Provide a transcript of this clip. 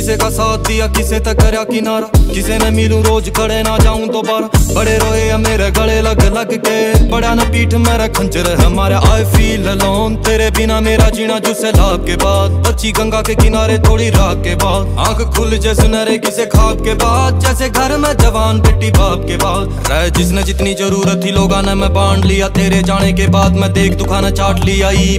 किसे का साथ दिया किसे तक करया किनारा, किसे ने मिलूं रोज खड़े ना जाऊं दोबारा। बड़े रोए या मेरे गले लग लग के, बड़ा न पीठ मेरा खंजर है हमारे। आई फील अलोन तेरे बिना मेरा जीना जो सैलाब के बाद, अच्छी गंगा के किनारे थोड़ी रात के बाद। आंख खुल जे सुनहरे किसे ख्वाब के बाद, जैसे घर में जवान बेटी बाप के बाद। रह जिसने जितनी जरूरत थी लोगा ने मैं बांट लिया, तेरे जाने के बाद मैं देख दुखाना चाट लिया।